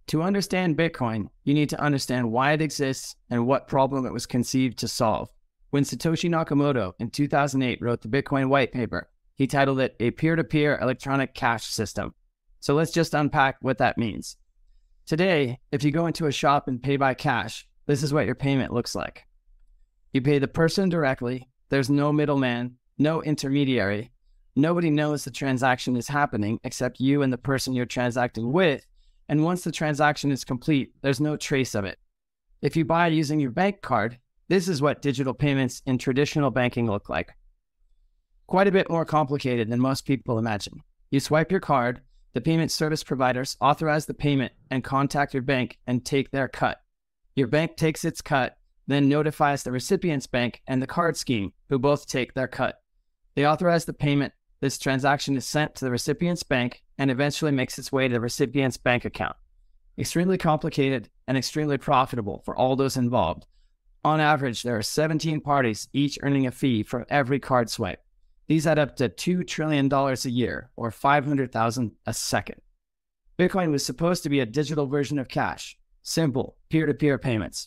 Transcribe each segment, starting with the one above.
To understand Bitcoin, you need to understand why it exists and what problem it was conceived to solve. When Satoshi Nakamoto in 2008 wrote the Bitcoin white paper, he titled it a peer-to-peer electronic cash system. So let's just unpack what that means. Today, if you go into a shop and pay by cash, this is what your payment looks like. You pay the person directly, there's no middleman, no intermediary, nobody knows the transaction is happening except you and the person you're transacting with, and once the transaction is complete, there's no trace of it. If you buy using your bank card, this is what digital payments in traditional banking look like. Quite a bit more complicated than most people imagine. You swipe your card, the payment service providers authorize the payment and contact your bank and take their cut. Your bank takes its cut, then notifies the recipient's bank and the card scheme, who both take their cut. They authorize the payment, this transaction is sent to the recipient's bank and eventually makes its way to the recipient's bank account. Extremely complicated and extremely profitable for all those involved. On average, there are 17 parties, each earning a fee for every card swipe. These add up to $2 trillion a year, or $500,000 a second. Bitcoin was supposed to be a digital version of cash, simple, peer-to-peer payments.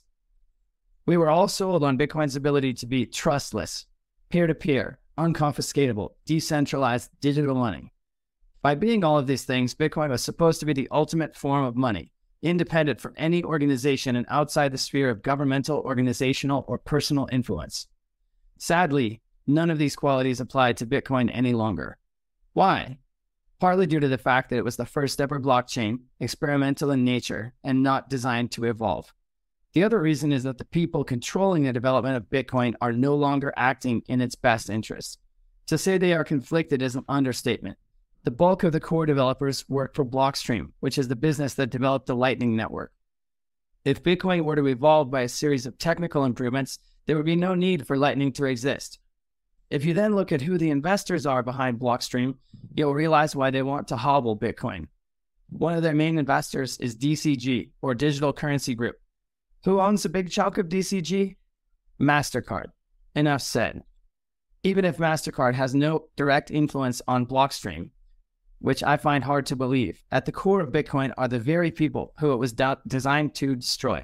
We were all sold on Bitcoin's ability to be trustless, peer-to-peer, unconfiscatable, decentralized digital money. By being all of these things, Bitcoin was supposed to be the ultimate form of money, independent from any organization and outside the sphere of governmental, organizational, or personal influence. Sadly, none of these qualities apply to Bitcoin any longer. Why? Partly due to the fact that it was the first ever blockchain, experimental in nature, and not designed to evolve. The other reason is that the people controlling the development of Bitcoin are no longer acting in its best interest. To say they are conflicted is an understatement. The bulk of the core developers work for Blockstream, which is the business that developed the Lightning Network. If Bitcoin were to evolve by a series of technical improvements, there would be no need for Lightning to exist. If you then look at who the investors are behind Blockstream, you'll realize why they want to hobble Bitcoin. One of their main investors is DCG, or Digital Currency Group. Who owns a big chunk of DCG? MasterCard. Enough said. Even if MasterCard has no direct influence on Blockstream, which I find hard to believe, at the core of Bitcoin are the very people who it was designed to destroy.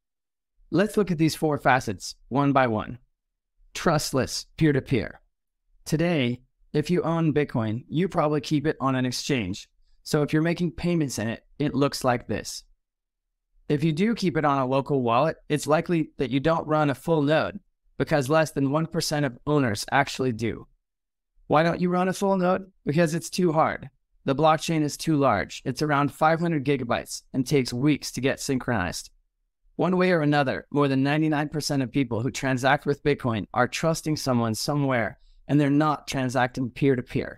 Let's look at these four facets, one by one. Trustless, peer-to-peer. Today, if you own Bitcoin, you probably keep it on an exchange. So if you're making payments in it, it looks like this. If you do keep it on a local wallet, it's likely that you don't run a full node, because less than 1% of owners actually do. Why don't you run a full node? Because it's too hard. The blockchain is too large. It's around 500 gigabytes and takes weeks to get synchronized. One way or another, more than 99% of people who transact with Bitcoin are trusting someone somewhere, and they're not transacting peer-to-peer.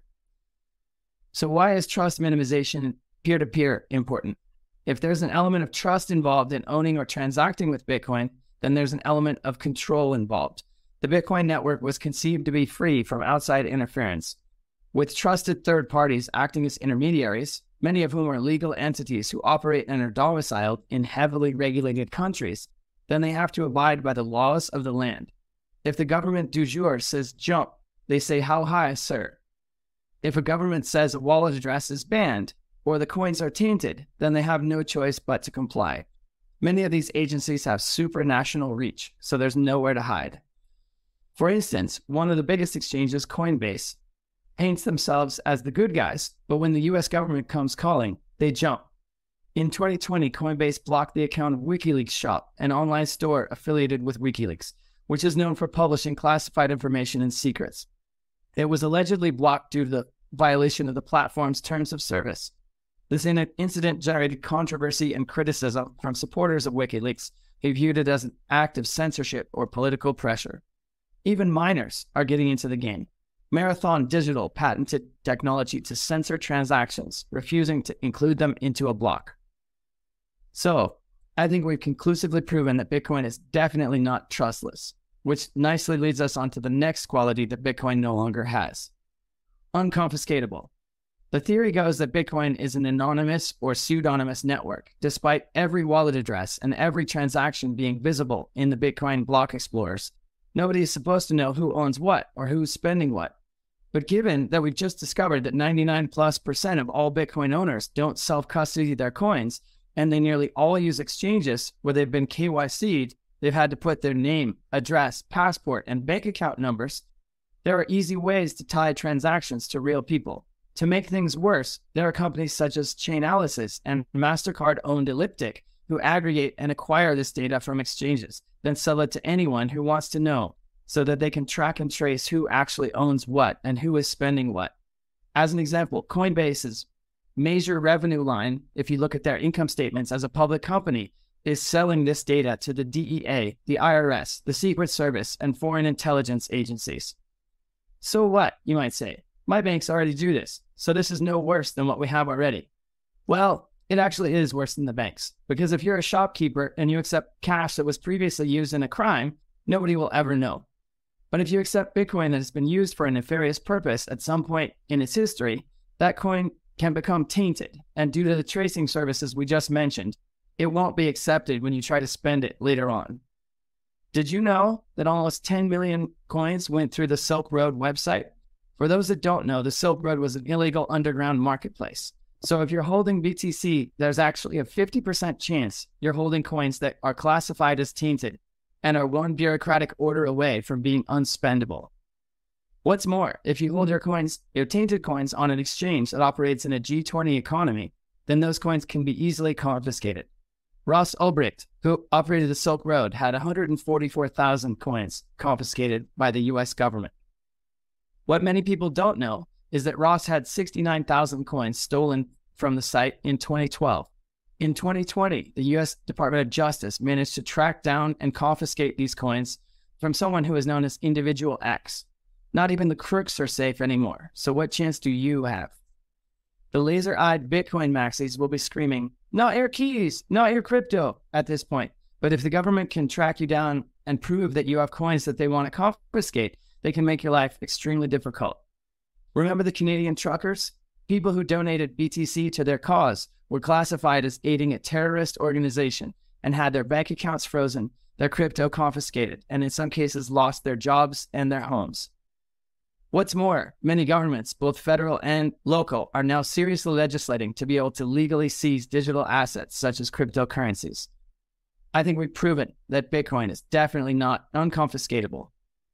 So why is trust minimization and peer-to-peer important? If there's an element of trust involved in owning or transacting with Bitcoin, then there's an element of control involved. The Bitcoin network was conceived to be free from outside interference. With trusted third parties acting as intermediaries, many of whom are legal entities who operate and are domiciled in heavily regulated countries, then they have to abide by the laws of the land. If the government du jour says jump, they say how high, sir? If a government says a wallet address is banned, or the coins are tainted, then they have no choice but to comply. Many of these agencies have supranational reach, so there's nowhere to hide. For instance, one of the biggest exchanges, Coinbase, paints themselves as the good guys, but when the US government comes calling, they jump. In 2020, Coinbase blocked the account of WikiLeaks Shop, an online store affiliated with WikiLeaks, which is known for publishing classified information and secrets. It was allegedly blocked due to the violation of the platform's terms of service. This incident generated controversy and criticism from supporters of WikiLeaks, who viewed it as an act of censorship or political pressure. Even minors are getting into the game. Marathon Digital patented technology to censor transactions, refusing to include them into a block. So, I think we've conclusively proven that Bitcoin is definitely not trustless, which nicely leads us on to the next quality that Bitcoin no longer has. Unconfiscatable. The theory goes that Bitcoin is an anonymous or pseudonymous network, despite every wallet address and every transaction being visible in the Bitcoin block explorers. Nobody is supposed to know who owns what or who's spending what. But given that we've just discovered that 99+% of all Bitcoin owners don't self-custody their coins, and they nearly all use exchanges where they've been KYC'd. They've had to put their name, address, passport, and bank account numbers. There are easy ways to tie transactions to real people. To make things worse, there are companies such as Chainalysis and MasterCard-owned Elliptic who aggregate and acquire this data from exchanges, then sell it to anyone who wants to know, so that they can track and trace who actually owns what and who is spending what. As an example, Coinbase's major revenue line, if you look at their income statements as a public company, is selling this data to the DEA, the IRS, the Secret Service, and foreign intelligence agencies. So what, you might say? My banks already do this, so this is no worse than what we have already. Well, it actually is worse than the banks, because if you're a shopkeeper and you accept cash that was previously used in a crime, nobody will ever know. But if you accept Bitcoin that has been used for a nefarious purpose at some point in its history, that coin can become tainted, and due to the tracing services we just mentioned, it won't be accepted when you try to spend it later on. Did you know that almost 10 million coins went through the Silk Road website? For those that don't know, the Silk Road was an illegal underground marketplace. So if you're holding BTC, there's actually a 50% chance you're holding coins that are classified as tainted and are one bureaucratic order away from being unspendable. What's more, if you hold your tainted coins on an exchange that operates in a G20 economy, then those coins can be easily confiscated. Ross Ulbricht, who operated the Silk Road, had 144,000 coins confiscated by the US government. What many people don't know is that Ross had 69,000 coins stolen from the site in 2012. In 2020, the US Department of Justice managed to track down and confiscate these coins from someone who is known as Individual X. Not even the crooks are safe anymore, so what chance do you have? The laser-eyed Bitcoin maxis will be screaming, "Not your keys, not your crypto," at this point. But if the government can track you down and prove that you have coins that they want to confiscate, they can make your life extremely difficult. Remember the Canadian truckers? People who donated BTC to their cause were classified as aiding a terrorist organization and had their bank accounts frozen, their crypto confiscated, and in some cases lost their jobs and their homes. What's more, many governments, both federal and local, are now seriously legislating to be able to legally seize digital assets such as cryptocurrencies. I think we've proven that Bitcoin is definitely not unconfiscatable.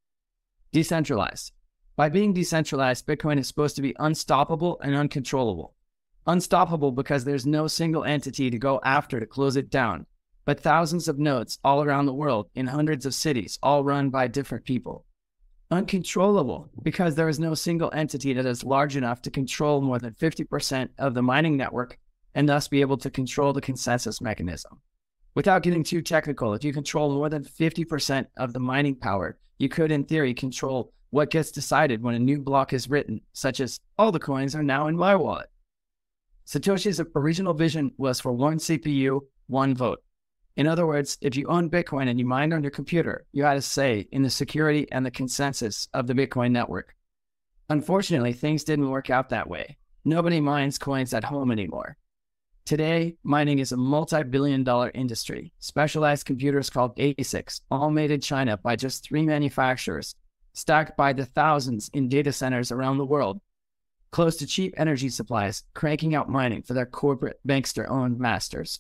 Decentralized. By being decentralized, Bitcoin is supposed to be unstoppable and uncontrollable. Unstoppable because there's no single entity to go after to close it down, but thousands of nodes all around the world in hundreds of cities, all run by different people. Uncontrollable because there is no single entity that is large enough to control more than 50% of the mining network and thus be able to control the consensus mechanism. Without getting too technical, if you control more than 50% of the mining power, you could in theory control what gets decided when a new block is written, such as all the coins are now in my wallet. Satoshi's original vision was for one CPU, one vote. In other words, if you own Bitcoin and you mined on your computer, you had a say in the security and the consensus of the Bitcoin network. Unfortunately, things didn't work out that way. Nobody mines coins at home anymore. Today, mining is a multi-billion-dollar industry. Specialized computers called ASICs, all made in China by just 3 manufacturers, stacked by the thousands in data centers around the world, close to cheap energy supplies, cranking out mining for their corporate bankster-owned masters.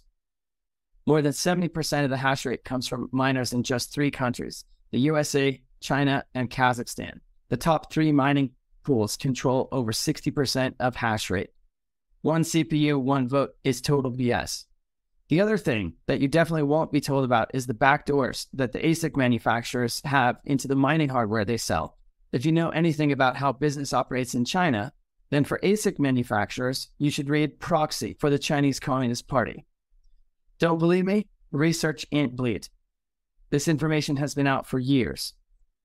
More than 70% of the hash rate comes from miners in just 3 countries, the USA, China, and Kazakhstan. The top 3 mining pools control over 60% of hash rate. One CPU, one vote is total BS. The other thing that you definitely won't be told about is the backdoors that the ASIC manufacturers have into the mining hardware they sell. If you know anything about how business operates in China, then for ASIC manufacturers, you should read Proxy for the Chinese Communist Party. Don't believe me? Research ain't bleed. This information has been out for years.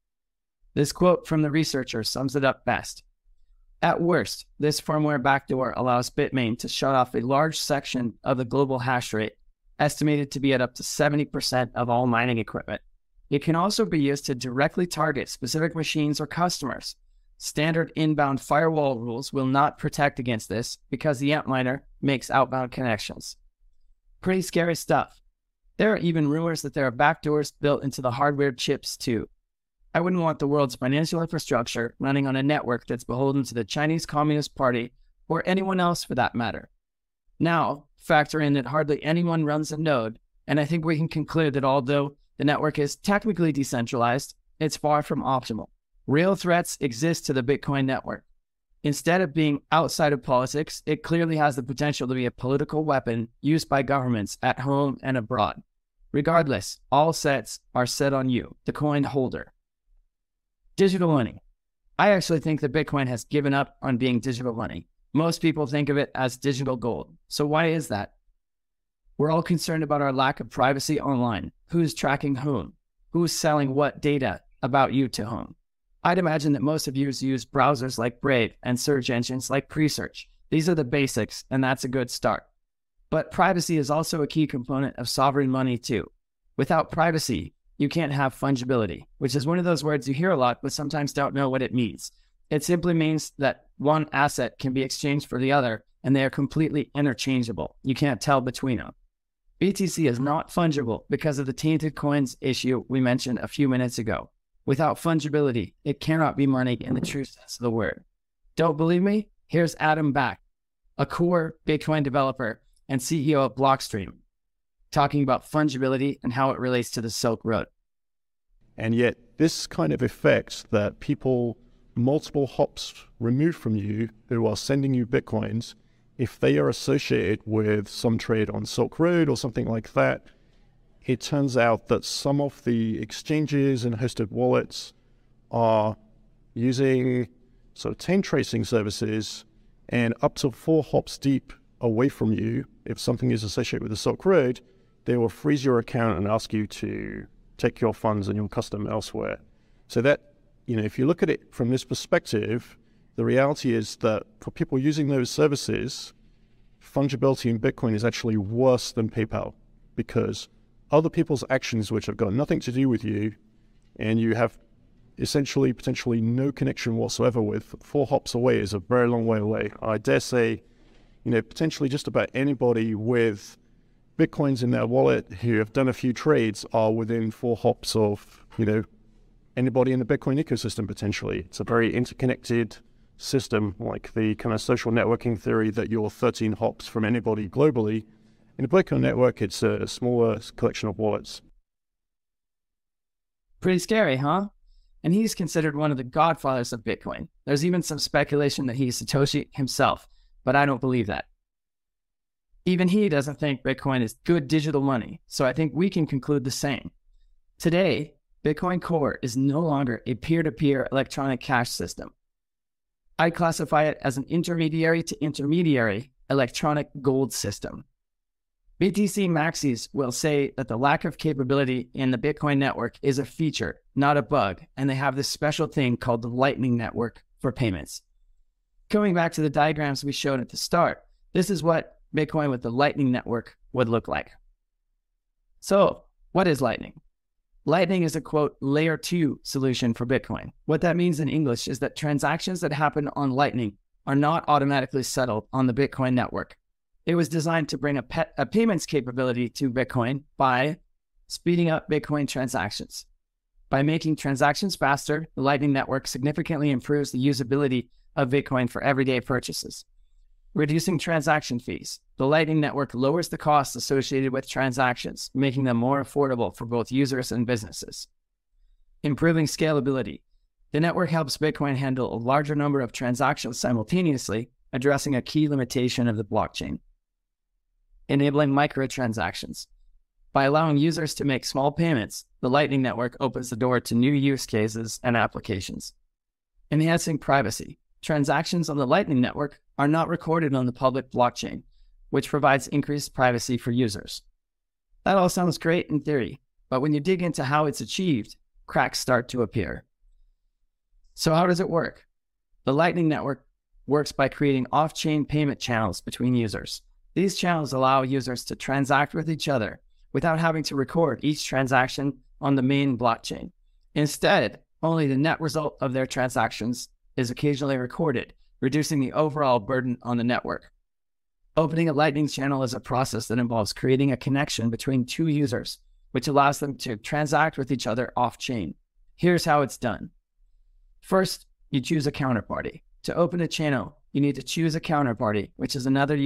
This quote from the researcher sums it up best. At worst, this firmware backdoor allows Bitmain to shut off a large section of the global hash rate, estimated to be at up to 70% of all mining equipment. It can also be used to directly target specific machines or customers. Standard inbound firewall rules will not protect against this because the Antminer makes outbound connections. Pretty scary stuff. There are even rumors that there are backdoors built into the hardware chips too. I wouldn't want the world's financial infrastructure running on a network that's beholden to the Chinese Communist Party or anyone else for that matter. Now, factor in that hardly anyone runs a node, and I think we can conclude that although the network is technically decentralized, it's far from optimal. Real threats exist to the Bitcoin network. Instead of being outside of politics, it clearly has the potential to be a political weapon used by governments at home and abroad. Regardless, all sets are set on you, the coin holder. Digital money. I actually think that Bitcoin has given up on being digital money. Most people think of it as digital gold. So why is that? We're all concerned about our lack of privacy online. Who's tracking whom? Who's selling what data about you to whom? I'd imagine that most of you use browsers like Brave and search engines like Presearch. These are the basics, and that's a good start. But privacy is also a key component of sovereign money too. Without privacy, you can't have fungibility, which is one of those words you hear a lot, but sometimes don't know what it means. It simply means that one asset can be exchanged for the other, and they are completely interchangeable. You can't tell between them. BTC is not fungible because of the tainted coins issue we mentioned a few minutes ago. Without fungibility, it cannot be money in the true sense of the word. Don't believe me? Here's Adam Back, a core Bitcoin developer and CEO of Blockstream, talking about fungibility and how it relates to the Silk Road. And yet this kind of effect that people multiple hops removed from you who are sending you Bitcoins, if they are associated with some trade on Silk Road or something like that, it turns out that some of the exchanges and hosted wallets are using sort of taint tracing services, and up to 4 hops deep away from you, if something is associated with the Silk Road, they will freeze your account and ask you to take your funds and your custom elsewhere. So that, if you look at it from this perspective, the reality is that for people using those services, fungibility in Bitcoin is actually worse than PayPal, because other people's actions which have got nothing to do with you, and you have essentially potentially no connection whatsoever with, 4 hops away is a very long way away. I dare say, potentially just about anybody with Bitcoins in their wallet who have done a few trades are within 4 hops of, anybody in the Bitcoin ecosystem potentially. It's a very interconnected system, like the kind of social networking theory that you're 13 hops from anybody globally. In a Bitcoin network, it's a smaller collection of wallets. Pretty scary, huh? And he's considered one of the godfathers of Bitcoin. There's even some speculation that he's Satoshi himself, but I don't believe that. Even he doesn't think Bitcoin is good digital money, so I think we can conclude the same. Today, Bitcoin Core is no longer a peer-to-peer electronic cash system. I classify it as an intermediary-to-intermediary electronic gold system. BTC maxis will say that the lack of capability in the Bitcoin network is a feature, not a bug, and they have this special thing called the Lightning Network for payments. Coming back to the diagrams we showed at the start, this is what Bitcoin with the Lightning Network would look like. So, what is Lightning? Lightning is a, quote, layer 2 solution for Bitcoin. What that means in English is that transactions that happen on Lightning are not automatically settled on the Bitcoin network. It was designed to bring a payments capability to Bitcoin by speeding up Bitcoin transactions. By making transactions faster, the Lightning Network significantly improves the usability of Bitcoin for everyday purchases. Reducing transaction fees. The Lightning Network lowers the costs associated with transactions, making them more affordable for both users and businesses. Improving scalability. The network helps Bitcoin handle a larger number of transactions simultaneously, addressing a key limitation of the blockchain. Enabling microtransactions. By allowing users to make small payments, the Lightning Network opens the door to new use cases and applications. Enhancing privacy. Transactions on the Lightning Network are not recorded on the public blockchain, which provides increased privacy for users. That all sounds great in theory, but when you dig into how it's achieved, cracks start to appear. So how does it work? The Lightning Network works by creating off-chain payment channels between users. These channels allow users to transact with each other without having to record each transaction on the main blockchain. Instead, only the net result of their transactions is occasionally recorded, reducing the overall burden on the network. Opening a Lightning channel is a process that involves creating a connection between 2 users, which allows them to transact with each other off-chain. Here's how it's done. First, you choose a counterparty. To open a channel, you need to choose a counterparty, which is another user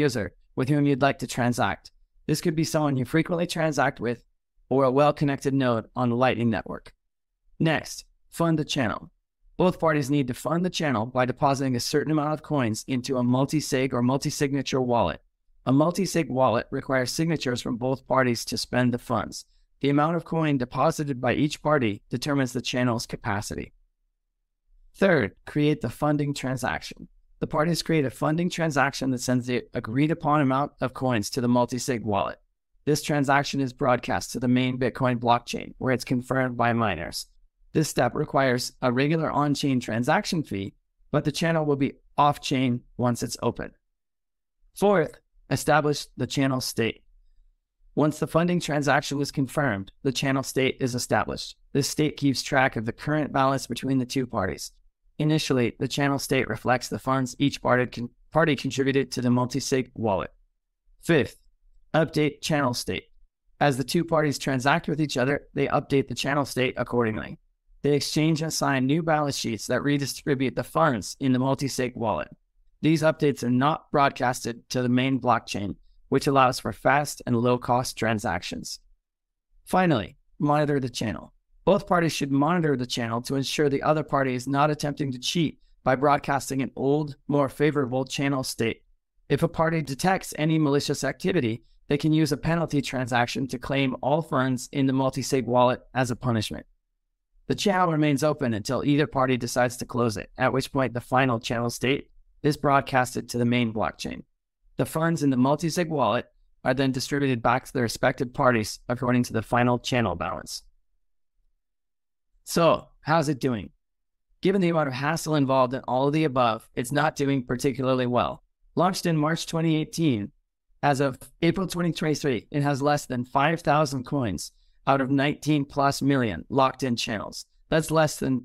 with whom you'd like to transact. This could be someone you frequently transact with or a well-connected node on the Lightning Network. Next, fund the channel. Both parties need to fund the channel by depositing a certain amount of coins into a multi-sig or multi-signature wallet. A multi-sig wallet requires signatures from both parties to spend the funds. The amount of coin deposited by each party determines the channel's capacity. Third, create the funding transaction. The parties create a funding transaction that sends the agreed-upon amount of coins to the multi-sig wallet. This transaction is broadcast to the main Bitcoin blockchain, where it's confirmed by miners. This step requires a regular on-chain transaction fee, but the channel will be off-chain once it's open. Fourth, establish the channel state. Once the funding transaction was confirmed, the channel state is established. This state keeps track of the current balance between the two parties. Initially, the channel state reflects the funds each party contributed to the multi-sig wallet. Fifth, update channel state. As the two parties transact with each other, they update the channel state accordingly. They exchange and assign new balance sheets that redistribute the funds in the multi-sig wallet. These updates are not broadcasted to the main blockchain, which allows for fast and low-cost transactions. Finally, monitor the channel. Both parties should monitor the channel to ensure the other party is not attempting to cheat by broadcasting an old, more favorable channel state. If a party detects any malicious activity, they can use a penalty transaction to claim all funds in the multi-sig wallet as a punishment. The channel remains open until either party decides to close it, at which point the final channel state is broadcasted to the main blockchain. The funds in the multi-sig wallet are then distributed back to the respective parties according to the final channel balance. So, how's it doing? Given the amount of hassle involved in all of the above, it's not doing particularly well. Launched in March 2018, as of April 2023, it has less than 5,000 coins out of 19 plus million locked-in channels. That's less than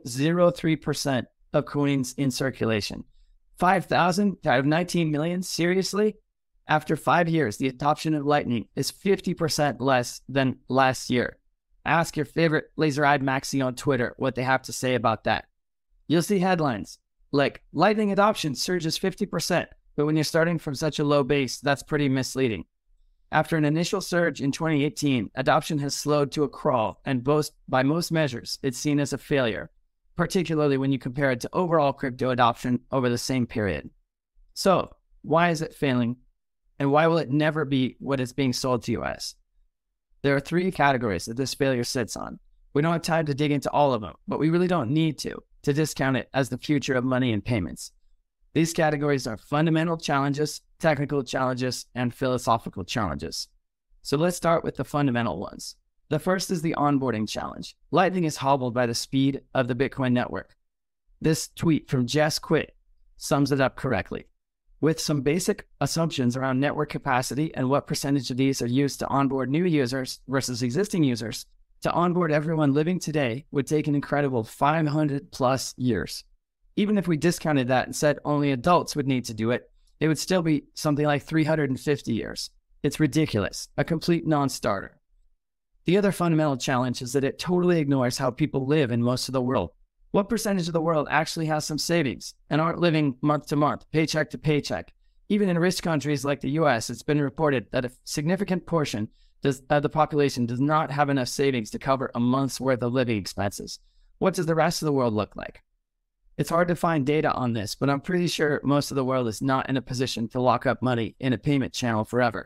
0.03% of coins in circulation. 5,000 out of 19 million? Seriously? After 5 years, the adoption of Lightning is 50% less than last year. Ask your favorite laser-eyed maxi on Twitter what they have to say about that. You'll see headlines like, Lightning adoption surges 50%, but when you're starting from such a low base, that's pretty misleading. After an initial surge in 2018, adoption has slowed to a crawl, and by most measures, it's seen as a failure, particularly when you compare it to overall crypto adoption over the same period. So, why is it failing, and why will it never be what it's being sold to you as? There are 3 categories that this failure sits on. We don't have time to dig into all of them, but we really don't need to discount it as the future of money and payments. These categories are fundamental challenges, technical challenges, and philosophical challenges. So let's start with the fundamental ones. The first is the onboarding challenge. Lightning is hobbled by the speed of the Bitcoin network. This tweet from Jess Quit sums it up correctly. With some basic assumptions around network capacity and what percentage of these are used to onboard new users versus existing users, to onboard everyone living today would take an incredible 500 plus years. Even if we discounted that and said only adults would need to do it, it would still be something like 350 years. It's ridiculous, a complete non-starter. The other fundamental challenge is that it totally ignores how people live in most of the world. What percentage of the world actually has some savings and aren't living month to month, paycheck to paycheck? Even in rich countries like the US, it's been reported that a significant portion of the population does not have enough savings to cover a month's worth of living expenses. What does the rest of the world look like? It's hard to find data on this, but I'm pretty sure most of the world is not in a position to lock up money in a payment channel forever.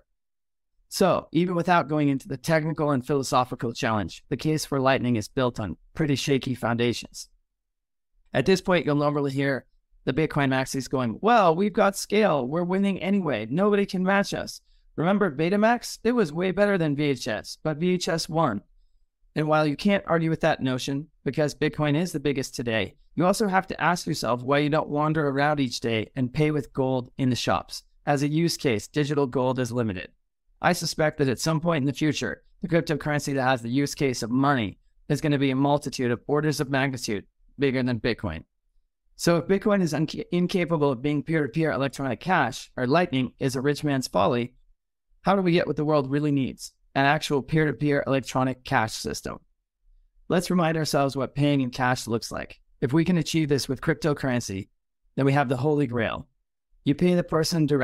So, even without going into the technical and philosophical challenge, the case for Lightning is built on pretty shaky foundations. At this point, you'll normally hear the Bitcoin maxis going, well, we've got scale, we're winning anyway, nobody can match us. Remember Betamax? It was way better than VHS, but VHS won. And while you can't argue with that notion, because Bitcoin is the biggest today, you also have to ask yourself why you don't wander around each day and pay with gold in the shops. As a use case, digital gold is limited. I suspect that at some point in the future, the cryptocurrency that has the use case of money is going to be a multitude of orders of magnitude bigger than Bitcoin. So if Bitcoin is incapable of being peer-to-peer electronic cash, or Lightning is a rich man's folly, how do we get what the world really needs? An actual peer-to-peer electronic cash system. Let's remind ourselves what paying in cash looks like. If we can achieve this with cryptocurrency, then we have the holy grail. You pay the person directly.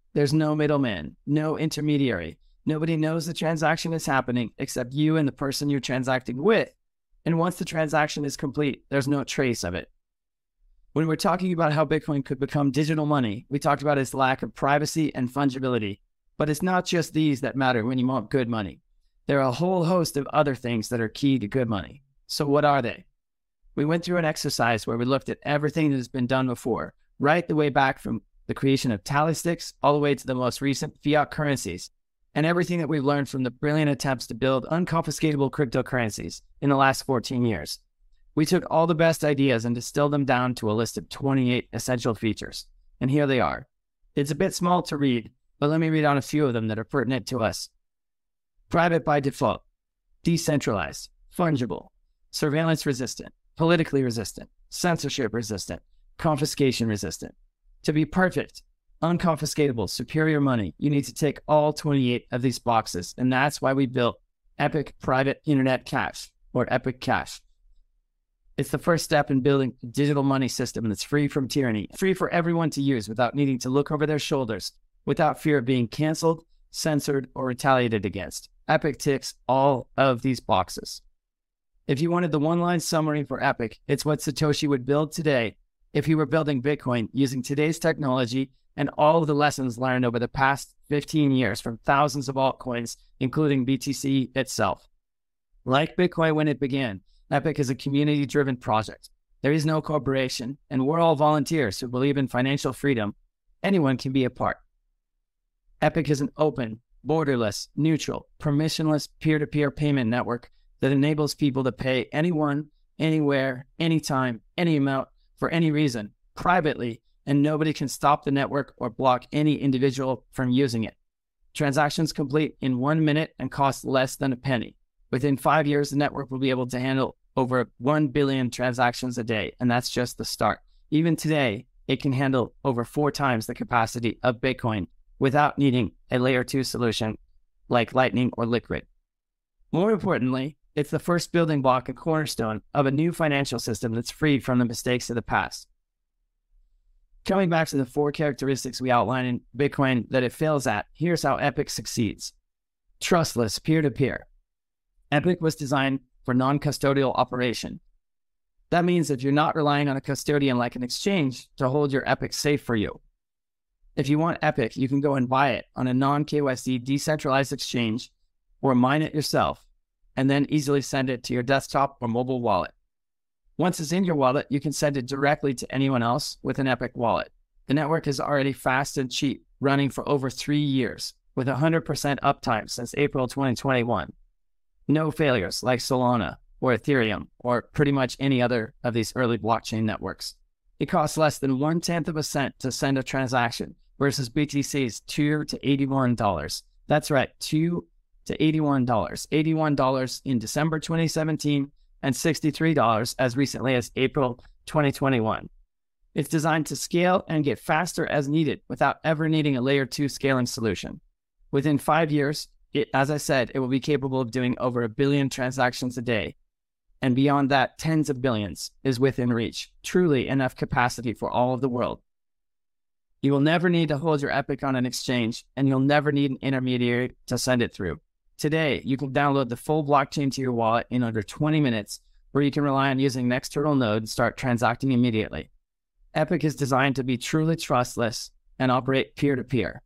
There's no middleman, no intermediary. Nobody knows the transaction is happening except you and the person you're transacting with. And once the transaction is complete, there's no trace of it. When we're talking about how Bitcoin could become digital money, we talked about its lack of privacy and fungibility. But it's not just these that matter when you want good money. There are a whole host of other things that are key to good money. So what are they? We went through an exercise where we looked at everything that has been done before, right the way back from the creation of tally sticks all the way to the most recent fiat currencies, and everything that we've learned from the brilliant attempts to build unconfiscatable cryptocurrencies in the last 14 years. We took all the best ideas and distilled them down to a list of 28 essential features. And here they are. It's a bit small to read, but let me read on a few of them that are pertinent to us. Private by default, decentralized, fungible, surveillance resistant, politically resistant, censorship resistant, confiscation resistant. To be perfect, unconfiscatable, superior money, you need to tick all 28 of these boxes, and that's why we built Epic Private Internet Cash, or Epic Cash. It's the first step in building a digital money system that's free from tyranny, free for everyone to use without needing to look over their shoulders, without fear of being canceled, censored, or retaliated against. Epic ticks all of these boxes. If you wanted the one-line summary for Epic, it's what Satoshi would build today if he were building Bitcoin using today's technology and all of the lessons learned over the past 15 years from thousands of altcoins, including BTC itself. Like Bitcoin when it began, Epic is a community-driven project. There is no corporation, and we're all volunteers who believe in financial freedom. Anyone can be a part. Epic is an open, borderless, neutral, permissionless peer-to-peer payment network that enables people to pay anyone, anywhere, anytime, any amount, for any reason, privately, and nobody can stop the network or block any individual from using it. Transactions complete in 1 minute and cost less than a penny. Within 5 years, the network will be able to handle over 1 billion transactions a day, and that's just the start. Even today, it can handle over 4 times the capacity of Bitcoin without needing a layer 2 solution like Lightning or Liquid. More importantly, it's the first building block and cornerstone of a new financial system that's freed from the mistakes of the past. Coming back to the 4 characteristics we outlined in Bitcoin that it fails at, here's how Epic succeeds. Trustless peer-to-peer. Epic was designed for non-custodial operation. That means that you're not relying on a custodian like an exchange to hold your Epic safe for you. If you want Epic, you can go and buy it on a non-KYC decentralized exchange or mine it yourself, and then easily send it to your desktop or mobile wallet. Once it's in your wallet, you can send it directly to anyone else with an Epic wallet. The network is already fast and cheap, running for over 3 years, with 100% uptime since April 2021. No failures like Solana or Ethereum or pretty much any other of these early blockchain networks. It costs less than 1/10 of a cent to send a transaction versus BTC's $2 to $81. That's right, $2 to $81. $81 in December 2017 and $63 as recently as April 2021. It's designed to scale and get faster as needed without ever needing a layer 2 scaling solution. Within 5 years, as I said, it will be capable of doing over 1 billion transactions a day. And beyond that, tens of billions is within reach. Truly enough capacity for all of the world. You will never need to hold your Epic on an exchange, and you'll never need an intermediary to send it through. Today, you can download the full blockchain to your wallet in under 20 minutes, where you can rely on using an external node and start transacting immediately. Epic is designed to be truly trustless and operate peer-to-peer.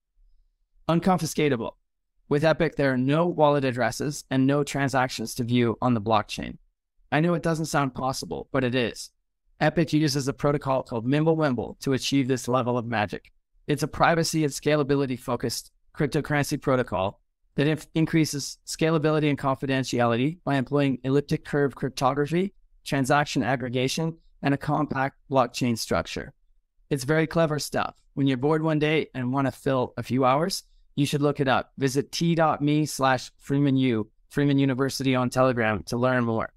Unconfiscatable. With Epic, there are no wallet addresses and no transactions to view on the blockchain. I know it doesn't sound possible, but it is. Epic uses a protocol called Mimblewimble to achieve this level of magic. It's a privacy and scalability-focused cryptocurrency protocol that increases scalability and confidentiality by employing elliptic curve cryptography, transaction aggregation, and a compact blockchain structure. It's very clever stuff. When you're bored one day and want to fill a few hours, you should look it up. Visit t.me/FreemanU, Freeman University on Telegram to learn more.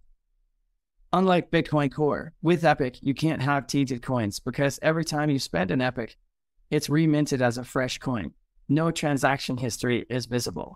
Unlike Bitcoin Core, with Epic, you can't have tainted coins because every time you spend an Epic, it's reminted as a fresh coin. No transaction history is visible.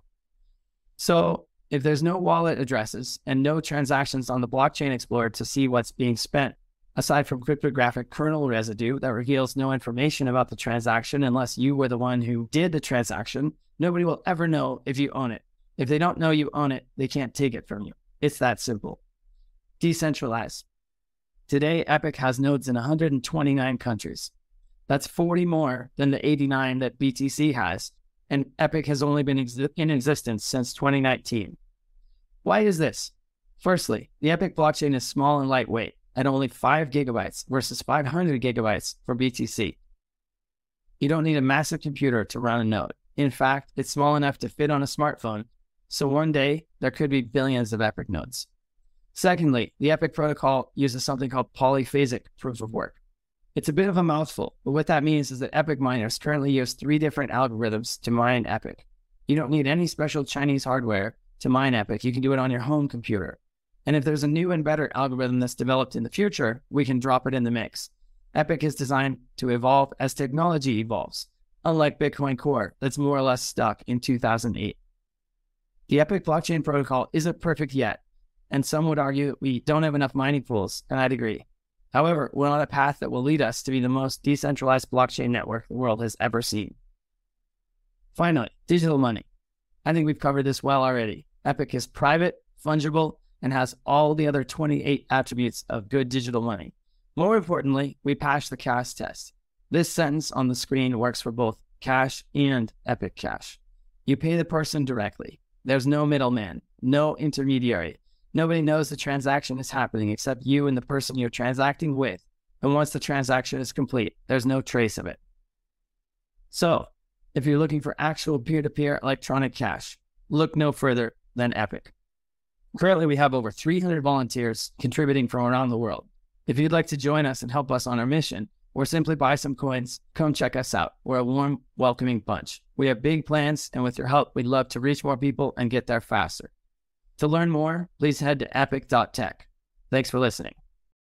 So if there's no wallet addresses and no transactions on the blockchain explorer to see what's being spent, Aside from cryptographic kernel residue that reveals no information about the transaction unless you were the one who did the transaction, nobody will ever know if you own it. If they don't know you own it, they can't take it from you. It's that simple. Decentralized. Today, Epic has nodes in 129 countries. That's 40 more than the 89 that BTC has, and Epic has only been in existence since 2019. Why is this? Firstly, the Epic blockchain is small and lightweight, at only 5 gigabytes versus 500 gigabytes for BTC. You don't need a massive computer to run a node. In fact, it's small enough to fit on a smartphone, so one day there could be billions of Epic nodes. Secondly, the Epic protocol uses something called polyphasic proof of work. It's a bit of a mouthful, but what that means is that Epic miners currently use 3 different algorithms to mine Epic. You don't need any special Chinese hardware to mine Epic. You can do it on your home computer. And if there's a new and better algorithm that's developed in the future, we can drop it in the mix. Epic is designed to evolve as technology evolves, unlike Bitcoin Core that's more or less stuck in 2008. The Epic blockchain protocol isn't perfect yet, and some would argue that we don't have enough mining pools, and I'd agree. However, we're on a path that will lead us to be the most decentralized blockchain network the world has ever seen. Finally, digital money. I think we've covered this well already. Epic is private, fungible, and has all the other 28 attributes of good digital money. More importantly, we passed the cash test. This sentence on the screen works for both Cash and Epic Cash. You pay the person directly. There's no middleman, no intermediary. Nobody knows the transaction is happening except you and the person you're transacting with. And once the transaction is complete, there's no trace of it. So, if you're looking for actual peer-to-peer electronic cash, look no further than Epic. Currently, we have over 300 volunteers contributing from around the world. If you'd like to join us and help us on our mission, or simply buy some coins, come check us out. We're a warm, welcoming bunch. We have big plans, and with your help, we'd love to reach more people and get there faster. To learn more, please head to epic.tech. Thanks for listening.